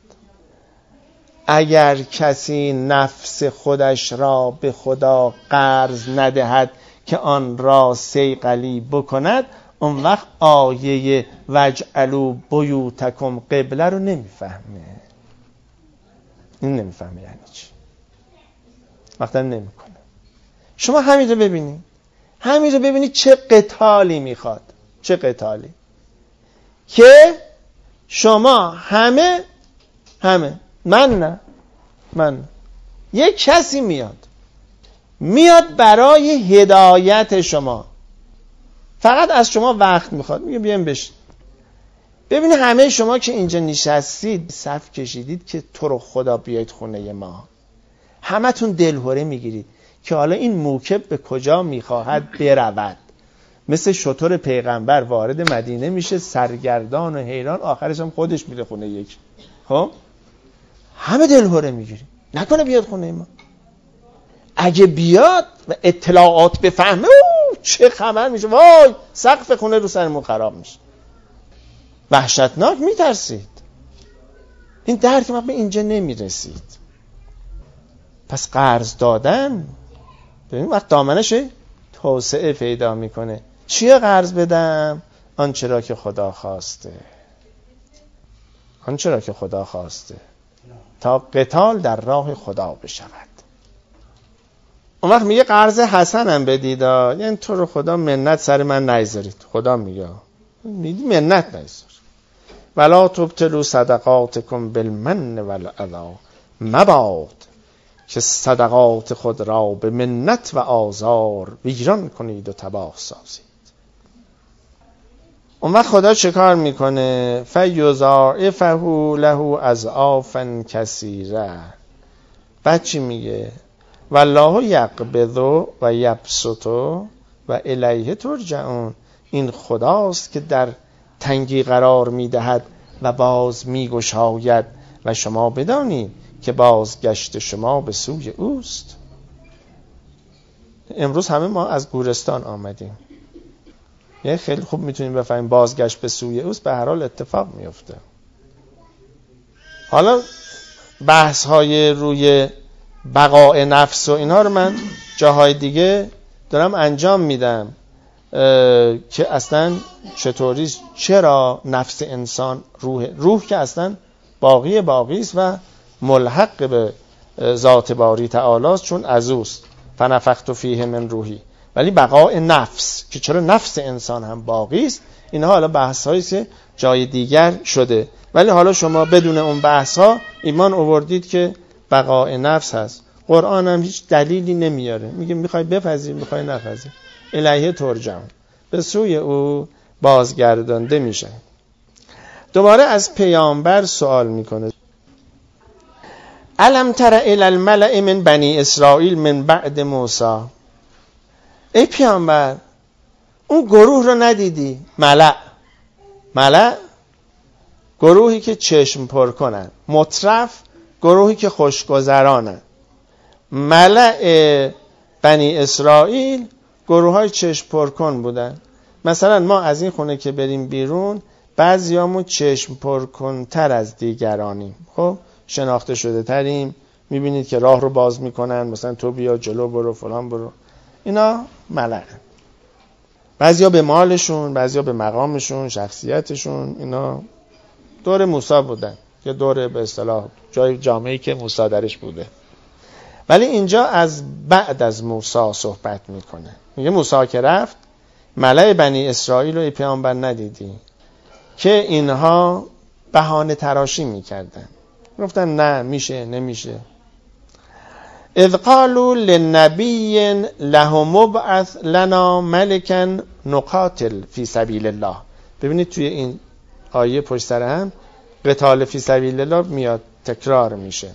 اگر کسی نفس خودش را به خدا قرض ندهد که آن را صیقلی بکند، اون وقت آیه وجعلوا بیوتکم قبله رو نمیفهمه. این نمیفهمه یعنی چی. وقتا نمیکنه. شما همین رو ببینید، همین رو ببینید چه قتالی میخواد، چه قتالی که شما همه همه من نه من نه. یک کسی میاد میاد برای هدایت شما، فقط از شما وقت میخواد، میگه بیایم بشین. ببینید همه شما که اینجا نشستید صف کشیدید که تو رو خدا بیایید خونه ما، همتون دلهوره میگیرید که حالا این موکب به کجا میخواهد برود. مثل شتر پیغمبر وارد مدینه میشه سرگردان و حیران، آخرش هم خودش میره خونه یک. خب همه دلهوره میگیرید نکنه بیاد خونه ما. اگه بیاد و اطلاعات بفهمه اوه چه خبر میشه، وای سقف خونه رو سرمون خراب میشه، وحشتناک میترسید. این درک ما به اینجا نمیرسید. پس قرض دادن ببین وقت دامنشه توسعه پیدا میکنه. چیه قرض بدم؟ آنچه را که خدا خواسته، آنچه را که خدا خواسته تا قتال در راه خدا بشود. اون وقت میگه قرض حسنم بدید، یعنی تو رو خدا منت سر من نیذارید. خدا میگه میگه منت نیذار. ولا تبطلوا صدقاتکم بالمن والعذا، مباد که صدقات خود را به منت و آزار ویران کنید و تباه سازید. اون وقت خدا چه کار میکنه؟ فیضاعفه له اضعافا کثیره. بعد چی میگه؟ والله یقبض و یبسط و الیه ترجعون. این خداست که در تنگی قرار میدهد و باز میگشاید و شما بدانید که بازگشت شما به سوی اوست. امروز همه ما از گورستان آمدیم، یه خیلی خوب میتونیم بفهمیم بازگشت به سوی اوست به هر حال اتفاق میفته. حالا بحث های روی بقاء نفس و اینها رو من جاهای دیگه دارم انجام میدم که اصلا چطوری، چرا نفس انسان روح روح که اصلا باقی باقی است و ملحق به ذات باری تعالی است، چون از اوست فنفخت فیه من روحی. ولی بقاء نفس که چرا نفس انسان هم باقی است، اینها حالا بحث هایی که جای دیگر شده. ولی حالا شما بدون اون بحث ها ایمان آوردید که بقاء نفس هست. قرآن هم هیچ دلیلی نمیاره، میگه میخوای بپذیر میخوای نپذیر، الیه ترجعون، به سوی او بازگردانده میشه. دوباره از پیامبر سوال میکنه الم تر الی الملأ من بنی اسرائیل من بعد موسی. ای پیامبر اون گروه رو ندیدی؟ ملأ، ملأ گروهی که چشم پر کنن، مترف گروهی که خوشگذرانن. ملأ بنی اسرائیل گروه های چشم پر کن بودن. مثلا ما از این خونه که بریم بیرون بعضیامون چشم پر کن تر از دیگرانیم، خب شناخته شده تریم، میبینید که راه رو باز میکنن، مثلا تو بیا جلو برو فلان برو. اینا ملأ. بعضیا به مالشون، بعضیا به مقامشون، شخصیتشون. اینا دور موسی بودن، یا دور به اصطلاح جای جامعه‌ای که موسی درش بوده. ولی اینجا از بعد از موسی صحبت میکنه. میگه موسی که رفت ملأ بنی اسرائیل رو ای پیامبر ندیدی که اینها بهانه تراشی میکردن، گفتن نه میشه نمیشه. اذ قالوا للنبی له مبعث لنا ملکا نقاتل فی سبیل الله. ببینید توی این آیه پشت سر هم قتال فی سبیل الله میاد، تکرار میشه.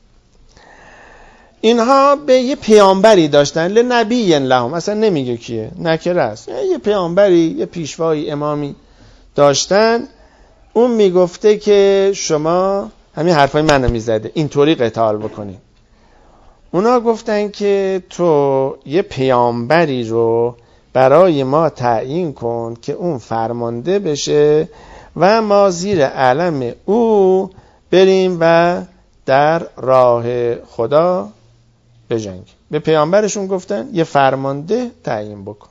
اینها به یه پیامبری داشتن، لنبی لهم، اصلا نمیگه کیه، نکره است، یه پیامبری، یه پیشوایی، امامی داشتن. اون میگفته که شما همین حرفای منو میزده اینطوری قتال بکنید. اونا گفتن که تو یه پیامبری رو برای ما تعیین کن که اون فرمانده بشه و ما زیر علم او بریم و در راه خدا بجنگیم. به پیامبرشون گفتن یه فرمانده تعیین بکن.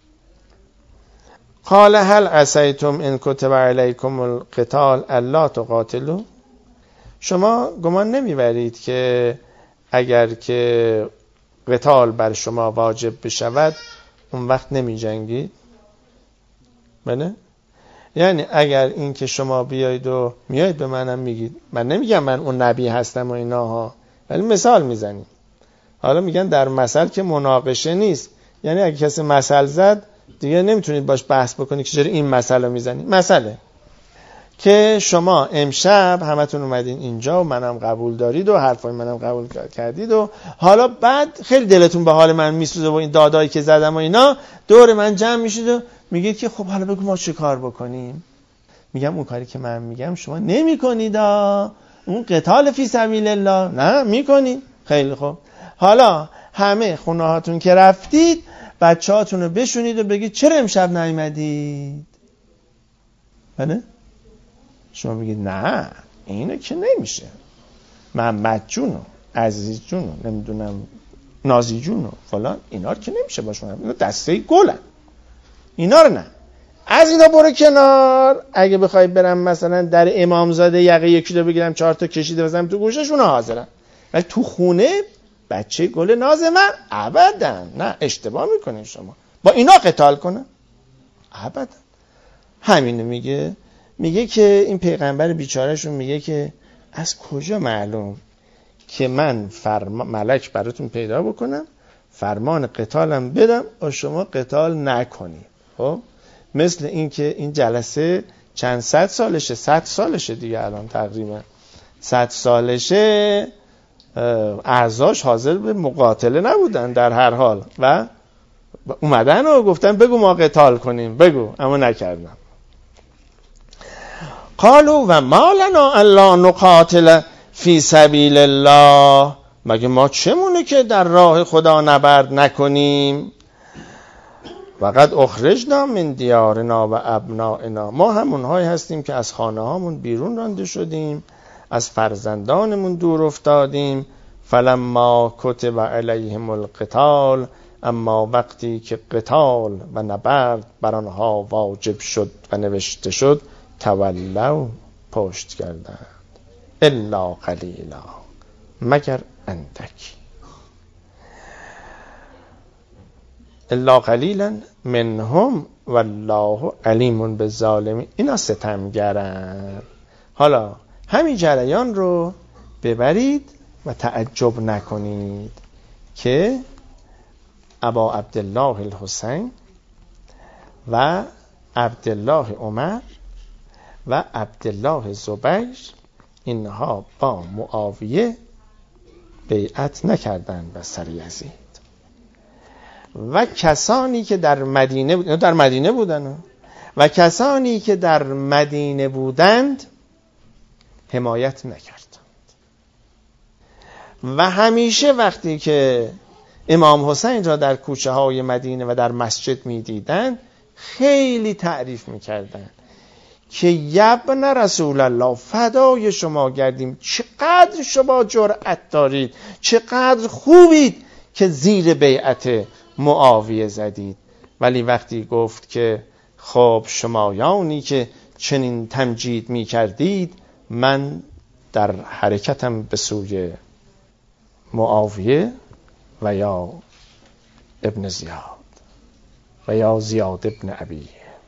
قال هل عسیتم ان کتب علیکم القتال الا تقاتلوا. شما گمان نمیبرید که اگر که قتال بر شما واجب بشود اون وقت نمی جنگید؟ بله؟ یعنی اگر این که شما بیایید و میایید به منم میگید، من نمیگم من اون نبی هستم و اینا ها، ولی مثال میزنیم. حالا میگن در مثل که مناقشه نیست، یعنی اگه کسی مثل زد دیگه نمیتونید باش بحث بکنید که چرا این مثل رو میزنید. مثله که شما امشب همتون اومدین اینجا و منم قبول دارید و حرفای منم قبول کردید و حالا بعد خیلی دلتون به حال من میسوزه و این دادایی که زدم و اینا دور من جمع میشید و میگید که خب حالا بگو ما چه کار بکنیم. میگم اون کاری که من میگم شما نمی کنید، اون قتال فی سبیل الله نه میکنید. خیلی خوب، حالا همه خونه هاتون که رفتید بچه هاتون رو بشونید و بگید چرا امشب نیومدید. بله؟ شما بگید نه اینو که نمیشه، محمد جونو عزیز جون و نمیدونم نازی جون و فلان، اینا رو که نمیشه باشه، اینا دسته گلن، اینا رو نه. از اینا برو کنار. اگه بخوای برم مثلا در امامزاده یقه یکی رو بگیرم چهار تا کشیده بزنم تو گوششون حاضرم، ولی تو خونه بچه گل ناز من ابدا نه. اشتباه میکنین شما. با اینا قتال کنن ابدا. همینو میگه. میگه که این پیغمبر بیچارهشون میگه که از کجا معلوم که من فرما ملک براتون پیدا بکنم فرمان قتالم بدم و شما قتال نکنید. خب مثل این که این جلسه چند صد سالشه، صد سالشه دیگه الان تقریبا صد سالشه، اعضاش حاضر به مقاتله نبودن در هر حال و اومدن و گفتن بگو ما قتال کنیم، بگو، اما نکردن. قالوا و ما لنا الا نقاتل فی سبیل الله، مگه ما چمونه که در راه خدا نبرد نکنیم؟ وقد اخرجنا من دیارنا و ابنائنا، ما همونهایی هستیم که از خانه هامون بیرون رانده شدیم، از فرزندانمون دور افتادیم. فلما کتب علیهم القتال، اما وقتی که قتال و نبرد بر آنها واجب شد و نوشته شد، تولوا، پشت کردند. الا قلیلا، مگر اندکی. الا قلیلا منهم والله علیم بالظالمین، اینا ستمگرن. حالا همین جریان رو ببرید و تعجب نکنید که ابا عبدالله الحسین و عبدالله عمر و عبدالله زبیر اینها با معاویه بیعت نکردند و سر یزید. و کسانی که در مدینه بود... در مدینه بودن و کسانی که در مدینه بودند حمایت نکردند. و همیشه وقتی که امام حسین را در کوچه های مدینه و در مسجد می دیدن خیلی تعریف می کردن که یبن رسول الله فدای شما گردیم، چقدر شما جرأت دارید، چقدر خوبید که زیر بیعت معاویه زدید. ولی وقتی گفت که خب شمایانی که چنین تمجید می کردید، من در حرکتم به سوی معاویه و یا ابن زیاد و یا زیاد ابن ابی،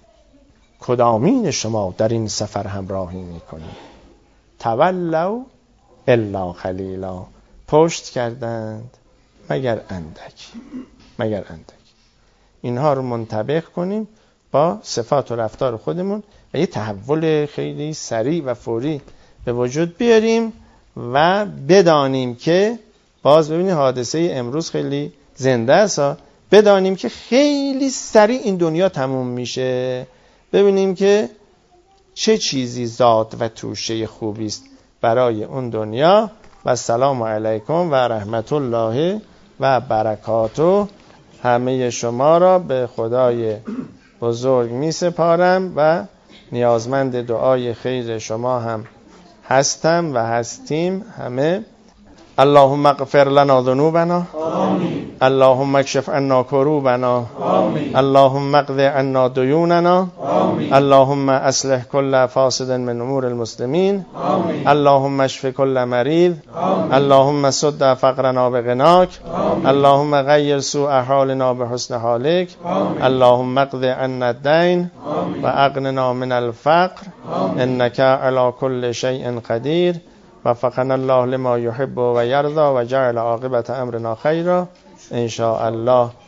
کدامین شما در این سفر همراهی میکنید؟ تولوا الا قلیلا، پشت کردند مگر اندک، مگر اندک. اینها رو منطبق کنیم با صفات و رفتار خودمون و یه تحول خیلی سریع و فوری به وجود بیاریم و بدانیم که باز ببینید حادثه امروز خیلی زنده است، بدانیم که خیلی سریع این دنیا تموم میشه. ببینیم که چه چیزی زاد و توشه خوبی است برای اون دنیا. و السلام علیکم و رحمت الله و برکاته. همه شما را به خدای بزرگ می سپارم و نیازمند دعای خیر شما هم هستم و هستیم همه. اللهم اغفر لنا ذنوبنا، آمین. اللهم اکشف عنا کروبنا، آمین. اللهم اقض عنا دیوننا، آمین. اللهم اصلح كل فاسد من امور المسلمین، آمین. اللهم اشف كل مریض، آمین. اللهم سد فقرنا بغناک، آمین. اللهم غیر سوء حالنا بحسن حالک، آمین. اللهم اقض عنا الدین و اغننا من الفقر، آمین. انك على كل شيء قدیر. وفقنا الله لما يحب و یرضى و جعل عاقبت امرنا خیرا ان شاء الله.